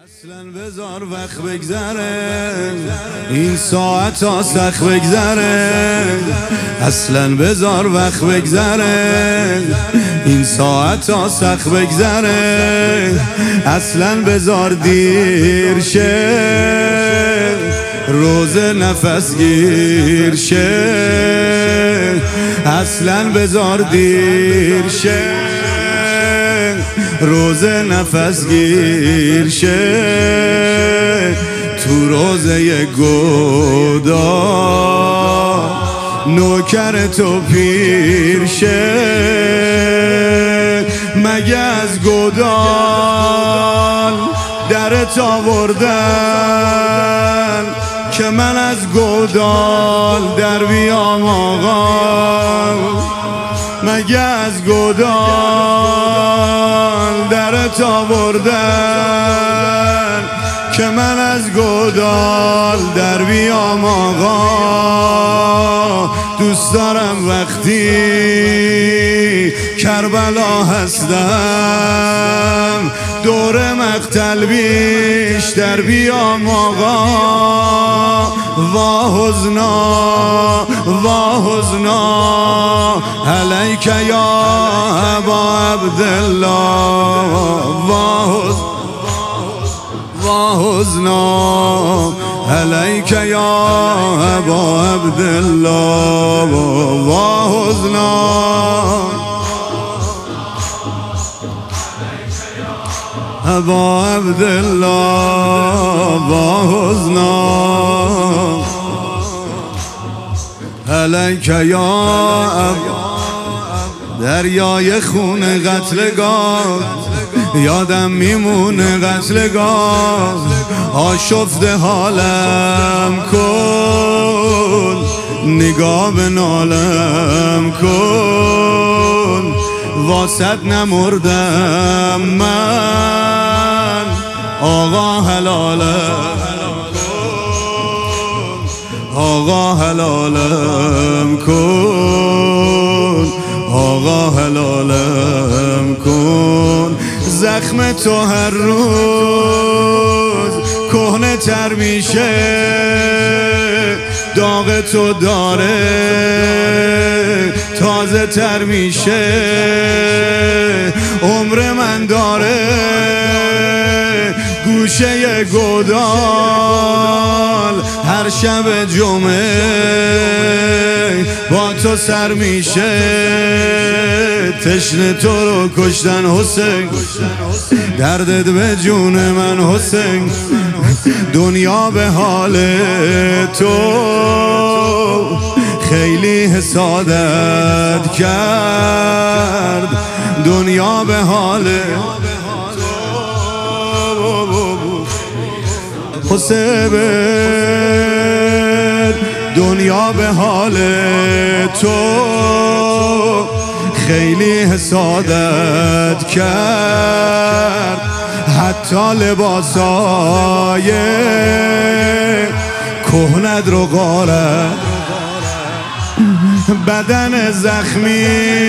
اصلا بذار وقت بگذره، این ساعت ها سخت بگذره. اصلا بذار وقت بگذره، این ساعت ها سخت بگذره. اصلا بذار دیر شه، روز نفس گیر شه. اصلا بذار دیر شه، روز نفس گیر شه. تو روزه گدا نوکر تو پیر شه. مگه از گدال درت آوردن که من از گدال در بیام آقا؟ مگه از گدال درت آوردن که من از گدال در بیام آقا؟ دوست دارم وقتی کربلا هستم دور مقتل بیشتر بیام آقا. وا حزنا وا حزنا علیک یا ابا عبدالله. وا حزنا علیک یا ابا عبدالله. وا حزنا ابا عبدالله. وا حزنا علیک یا ابا. دریای خون قتلگاه یادم میمونه قتلگاه. آشفته حالم کن، نگاه به نالم کن. واسط نمردم من آقا، حلالم آقا، حلالم کن آقا، حلالم کن. زخم تو هر روز کهنه تر میشه، داغ تو داره تازه تر میشه. عمر من داره گوشه گدال، هر شب جمعه با تو سر میشه. تشنه تو رو کشتن حسین، دردت به جون من حسین. دنیا به حال تو خیلی حسادت کرد. دنیا به حال حسین، دنیا به حال تو خیلی حسادت کرد. حتی لباسای کهنت رو غارت، بدن زخمی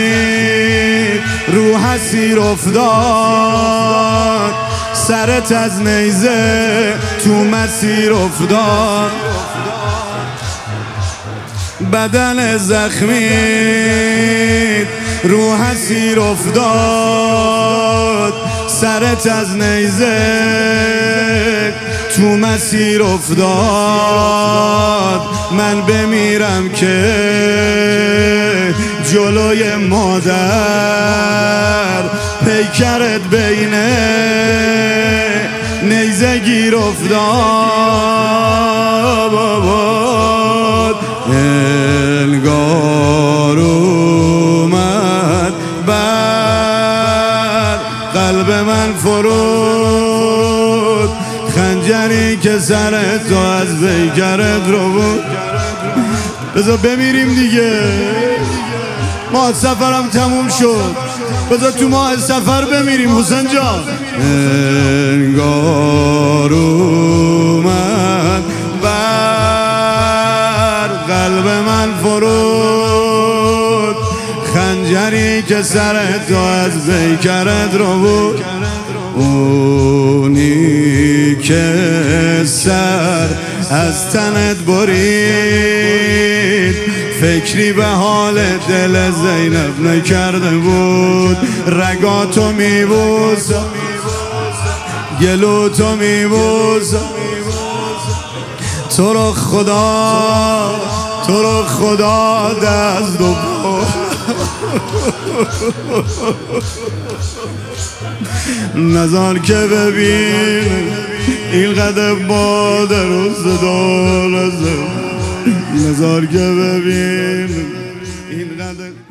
رو حسیر افتاد. سرت از نیزه تو مسیر افتاد. بدن زخمی رو حسیر افتاد. سرت از نیزه تو مسیر افتاد. من بمیرم که جلوی مادر پیکرت بینه نیزه گیر افتاد. انگار اومد بر قلب من فرود، خنجری که سر تو از پیکرت رو بود. بذار بمیریم دیگه، ماه سفرم تموم شد. بذار تو ماه سفر بمیریم حسین جان. انگار اومد بر قلب من فرود، خنجری که سر تو از پیکرت رو بود. اونی روزی که سر از تنت برید فکری به حال دل زینب نکرده بود. رگاتو میبوسم، گلوتو میبوسم، تو رو خدا دست و پا نظر که ببین اینقدر باد روز دار نظر که ببین اینقدر